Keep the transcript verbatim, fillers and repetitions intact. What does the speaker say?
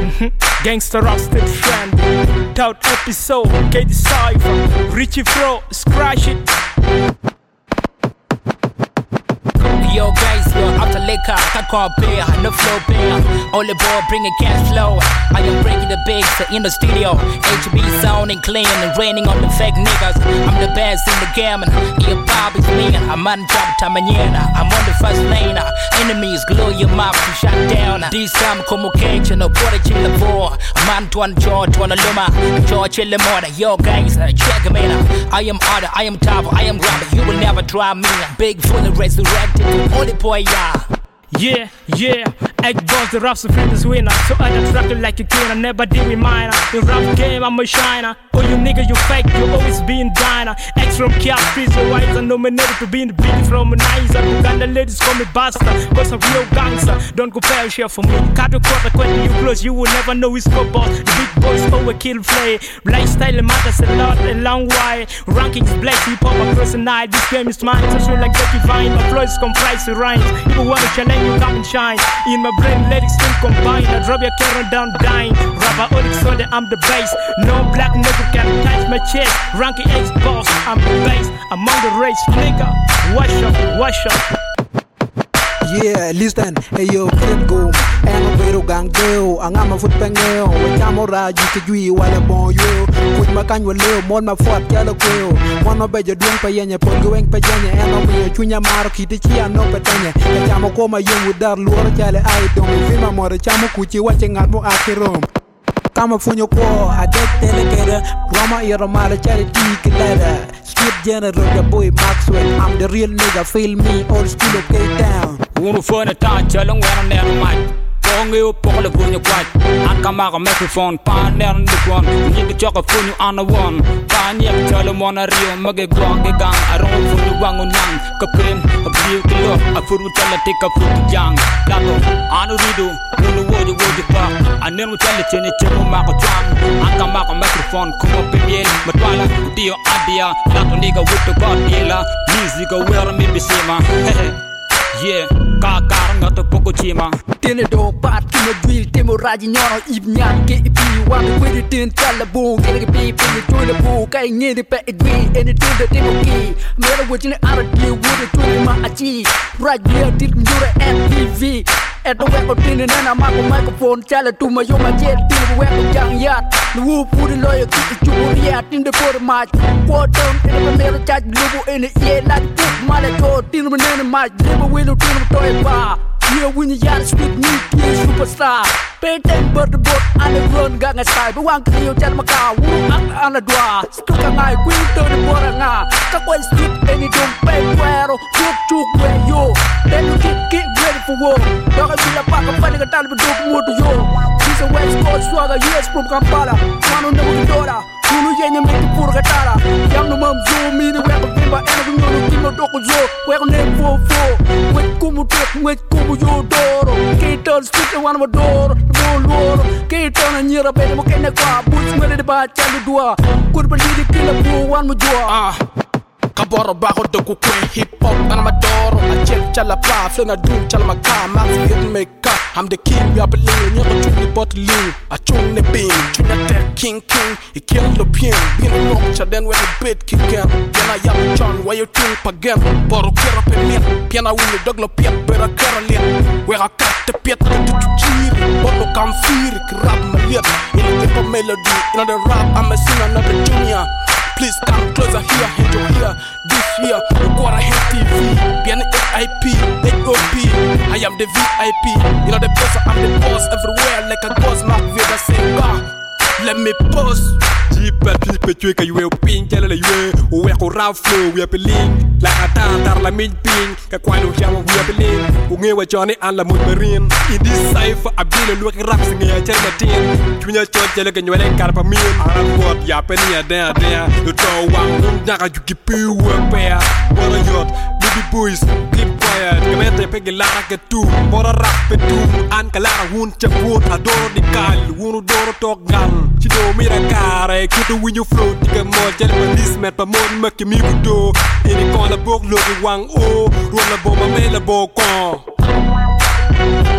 Gangster rap still friend. Tout episode, K D Cypher, Richie Fro, scratch it. Yo guys, yo, out the liquor, I can't beer, no flow beer. Only boy bringing cash flow. I am breaking the bigs in the studio. H B sounding clean and raining on the fake niggas. I'm the best in the game and your pop is mean. I'm on job to mañana. I'm on the first lane. Enemies glue your mouth to shut down. This time como cage and a water chill the floor. I'm on to one George, one Luma, George in the morning. Yo guys, check me out. I am order, I am top, I am rapper. You will never try me. Big fully resurrected. Only boy, yeah. Yeah, yeah, X-Boss, the rap's the famous winner. So I attracted like a king, I never deal with mine. The rap game, I'm a shiner. Oh, you nigga, you fake, you always been diner. X from Kia, Street, so why is I nominated to be in the beat from a nice. Uganda ladies call me bastard, cause I'm real gangster. Don't compare shit for me. Cut the quarter, when you close, you will never know it's called boss. The big boys always kill play. Lifestyle matters a lot, a long way. Rankings black, hip hop across the night. This game is mine, so like Becky Vine. My flow is comprised of rhymes. People want to challenge. You come and shine. In my brain, lyrics still combine. I drop your camera down, dying. Rapper Onyx, so that I'm the bass. No black nigga can touch my chest. Ranking X-Boss, I'm the bass. Among the race, nigga. Wash up, wash up. Yeah, listen, hey yo, kid go. Ano pero gang deo, ang ama foot pangeo. Wachamo raji kajui wala bon yo. Kuj makanyo leo, mon ma fuat jalo kweo. Mono bejo dueng pa yenye, pongo weng pa yenye. Ano miyo chunya maro kiti chia no petenye. Kachamo koma yung udar luoro chale ay dong. Fima more chamo kuchi wache ngat mo akirom. Kama funyo ko, adek telegere. Roma iro mara chale tiki leda. Street general, the boy Maxwell. I'm the real nigga, feel me, old school, okay down. Wuru fone ta chalong wen ner mic. Pongi u pokole funyo kwat. An kamaka microphone pa ner ndikon. Nyingi choka funyo ana one. Pa nyek chalo mona rio mage gwang ge gang. Arong funyo wangu nang. Kapin, a biu kilo, a furu chala tika futu jang. Lato, anu ridu, wunu woji woji pa. Aner mu chale chene chemo mako chang. An kamaka microphone kuma pinyel. Matwala, dio adia. Lato niga wuto god yela. Music a wera mi bisima. Hehe. Yeah, kakar ngato poko chima. Tiene do pat kimo dwil temo raji nyono ibnyan ke ipi wame kwedi tin chala boom kene ke pi pi tole bu kai ngede pe edwi ene tinde temo ki mera wojine ara di wode tole ma achi raj dia tit mjure M T V eto weko tine nana mako microphone chala tuma yoma jet tine weko jang yat nu pudi loyo ki chuburi ya tinde por match quotum ene mera charge lubu ene ye la tip male to tine nene match debo wino tine toy pa. Yeah, when you yell, sweet me, kids, superstar. Pay ten bird the boat, and the run gang aside. But one can you tell my car, woo, up on the door. Stuck a night, queen, turn the water now. Cut away, sleep, and you don't pay, where, choke, choke, where you. Then you get, get ready for war. Dog, I feel a pack of fighting a time, but don't move to you. This a West Coast swagger, U S from Kampala. One on the daughter. Kunu yenye meki pur katara. Yang no mam zo, me the web of Bimba, and we know the Timo Doko Zo. Where name four four. Wet kumu tek, wet kumu yo doro. Keton stick one of a door, no loro. Keton and Yera Bene Mokenekwa, boots made the bar, Chalu Dua. Could believe the killer blue one with Ah. Kaboro bajo de kukwe hip hop and I'm a doro. I chill chala pa, flin a doom chala maka. Max hit make up. I'm the king, we are believing. You're the truly bottling. I chung the beam, chung the tech king king. He killed the pin, being a rock, then when the bait kick in. Then I am John, why you think again? Boro kera pe mir, piana wili doglo piet, better Caroline. Where I cut the piet, the tuchiri. Bolo kam firi, rap my lip. In a type of melody, in the rap, I'm a singer, not a junior. Please come closer here, hit you here. This year, you gotta hit T V. Be an I P, H O P. I am the V I P. You know the boss, I'm the boss everywhere like a boss. Mark Vader say, bah, let me pause. Jipa pipe chweka yue ping chala la yue. Uwe ko rap flow we peling. La atan tar la min ping. Ka kwano chama we peling. Unge wa Johnny an la mut marine. In this cipher abile luak rap singe chala tin. Chunya chon chala ka nyole karpa min. Ara kwot ya penia da da. Do to wang nyaka juki piwe pe. Wara yot baby boys keep quiet. Kamete pege lara ke tu. Bora rap pe tu. An kalara hun chaput adoro di kal. Wunu doro tok gang. Chido mira kare. Kudu when you float, tika mo jale manis met pa mo ni makimi kudo. Ini kon la bok lo wang o, ro la bo ma me la bo kon.